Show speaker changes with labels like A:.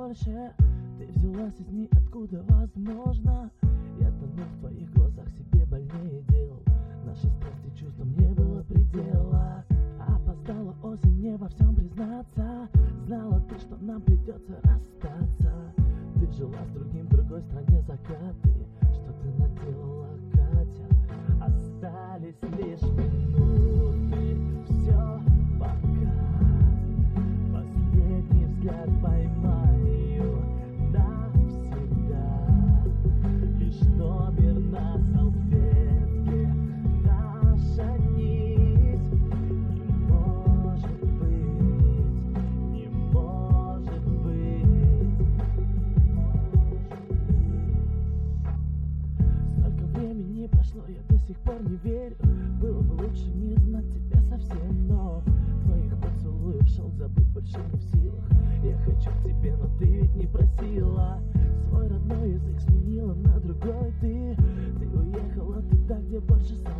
A: больше. Ты взялась из ниоткуда, возможно. Я тону в твоих глазах, себе больнее делал. Нашей страсти чувствам не было предела. Опоздала осень, не во всем признаться. Знала ты, что нам придется расстаться. Ты жила с другим в другой стране, закаты. Что ты наделала, Катя? Остались лишь минуты. Все, пока. Последний взгляд поймаю навсегда. Лишь номер на салфетке, наша нить. Не может быть, не может быть. Столько времени прошло, я до сих пор не верю. Было бы лучше не знать тебя совсем, но твоих поцелуев шелк забыть больше не в силах. Я хочу к тебе, но ты ведь не просила. Свой родной язык сменила на другой ты. Ты уехала туда, где больше солнца.